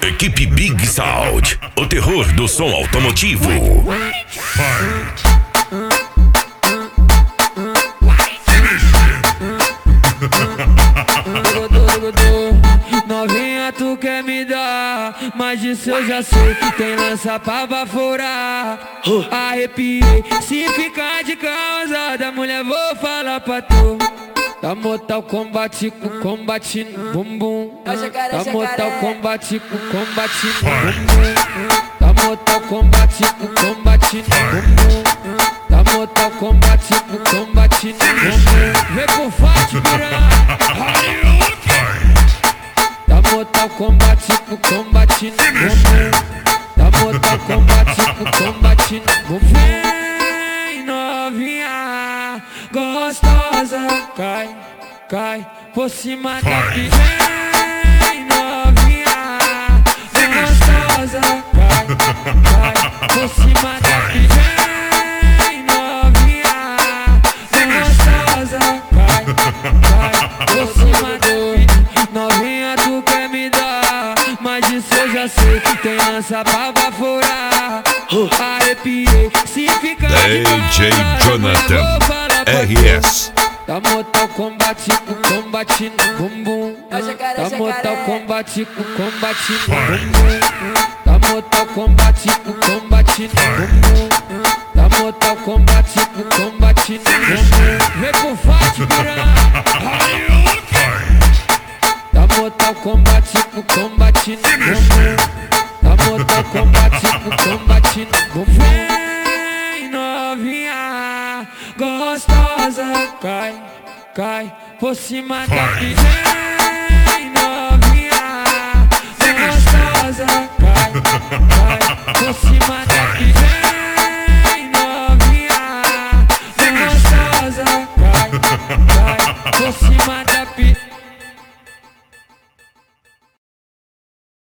Equipe Big Sound, o terror do som automotivo. Novinha, tu quer me dar, mas disso eu já sei que tem lança pra baforar. Arrepiei, se ficar de causa da mulher vou falar pra tu. Da Mortal Kombat com combate no bumbum. Da Mortal Kombat com combate no bumbum. Da Mortal Kombat com combate no bumbum. Da Mortal Kombat com combate no bumbum. Vem com forte, piranha. Da Mortal Kombat com combate no bumbum. Da Mortal Kombat com combate no bumbum. Vem novinha gostosa, cai, cai por cima da piranha. Vem novinha gostosa, cai, cai por cima da piranha. Vem novinha gostosa, cai, cai por cima da piranha. Novinha, tu quer me dar, mas disso eu já sei que tem lança pra baforar. Arrepiei, se ficar DJ Jonathan RS. Da Mortal Kombat com combate no bumbum. Da Mortal Kombat com combate no bumbum. Da Mortal Kombat com combate no bumbum. Da Mortal Kombat com combate no bumbum. Vem com forte, piranha. Da Mortal Kombat com combate no bumbum. Da Mortal Kombat com combate no bumbum. Vem novinha gostosa, cai, cai por cima da piranha. Vem novinha gostosa, cai, cai por cima da piranha.